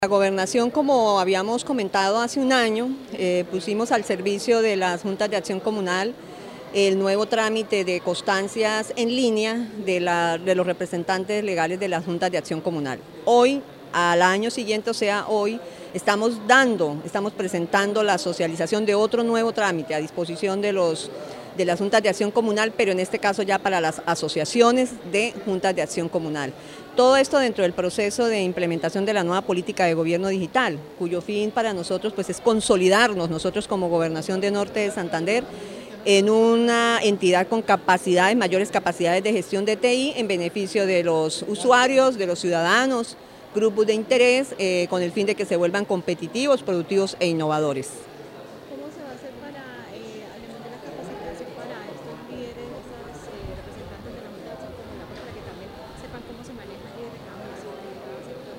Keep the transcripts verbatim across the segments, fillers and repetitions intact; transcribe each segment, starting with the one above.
La gobernación, como habíamos comentado hace un año, eh, pusimos al servicio de las juntas de acción comunal el nuevo trámite de constancias en línea de, la, de los representantes legales de las juntas de acción comunal. Hoy, al año siguiente, o sea, hoy, estamos dando, estamos presentando la socialización de otro nuevo trámite a disposición de los de las juntas de acción comunal, pero en este caso ya para las asociaciones de juntas de acción comunal. Todo esto dentro del proceso de implementación de la nueva política de gobierno digital, cuyo fin para nosotros pues, es consolidarnos, nosotros como Gobernación de Norte de Santander, en una entidad con capacidades, mayores capacidades de gestión de T I en beneficio de los usuarios, de los ciudadanos, grupos de interés, eh, con el fin de que se vuelvan competitivos, productivos e innovadores. ¿Cómo se va a hacer para, eh, además de la capacitación para estos líderes, estos eh, representantes de la Junta de Acción Comunal, para que también sepan cómo se maneja el líder de cada municipio, de cada sector?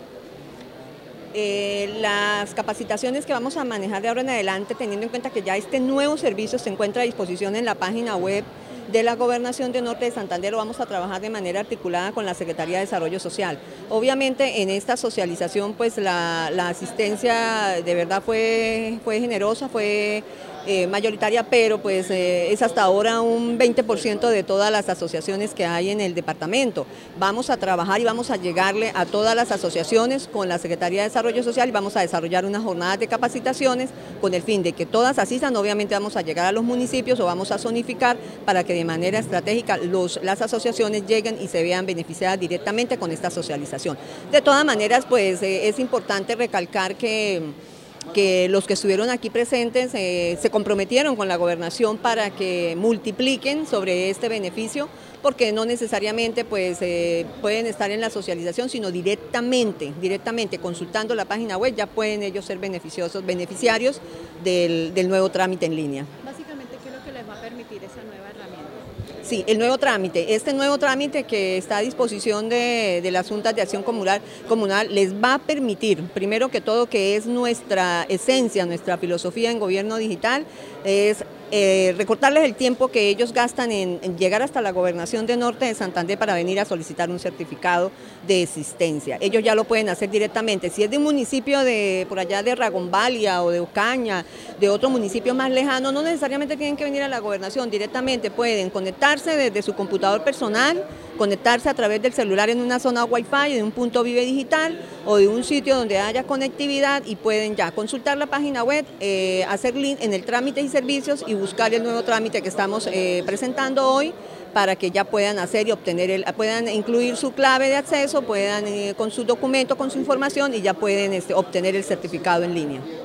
Eh, las capacitaciones que vamos a manejar de ahora en adelante, teniendo en cuenta que ya este nuevo servicio se encuentra a disposición en la página web de la Gobernación de Norte de Santander, lo vamos a trabajar de manera articulada con la Secretaría de Desarrollo Social. Obviamente en esta socialización pues la, la asistencia de verdad fue, fue generosa, fue eh, mayoritaria, pero pues eh, es hasta ahora un veinte por ciento de todas las asociaciones que hay en el departamento. Vamos a trabajar y vamos a llegarle a todas las asociaciones con la Secretaría de Desarrollo Social y vamos a desarrollar unas jornadas de capacitaciones con el fin de que todas asistan. Obviamente vamos a llegar a los municipios o vamos a zonificar para que de manera estratégica los, las asociaciones lleguen y se vean beneficiadas directamente con esta socialización. De todas maneras, pues eh, es importante recalcar que que los que estuvieron aquí presentes eh, se comprometieron con la gobernación para que multipliquen sobre este beneficio, porque no necesariamente pues, eh, pueden estar en la socialización, sino directamente, directamente consultando la página web ya pueden ellos ser beneficiosos, beneficiarios del, del nuevo trámite en línea. Básicamente, ¿qué es lo que les va a permitir esa nueva herramienta? Sí, el nuevo trámite, este nuevo trámite que está a disposición de, de las juntas de acción comunal, comunal les va a permitir, primero que todo, que es nuestra esencia, nuestra filosofía en gobierno digital, es eh, recortarles el tiempo que ellos gastan en, en llegar hasta la Gobernación de Norte de Santander para venir a solicitar un certificado de existencia. Ellos ya lo pueden hacer directamente. Si es de un municipio de por allá de Ragonvalia o de Ocaña, de otro municipio más lejano, no necesariamente tienen que venir a la gobernación, directamente pueden conectarse desde su computador personal, conectarse a través del celular en una zona Wi-Fi, de un punto Vive Digital o de un sitio donde haya conectividad y pueden ya consultar la página web, eh, hacer link en el trámite y servicios y buscar el nuevo trámite que estamos eh, presentando hoy para que ya puedan hacer y obtener, el, puedan incluir su clave de acceso, puedan eh, con su documento, con su información y ya pueden este, obtener el certificado en línea.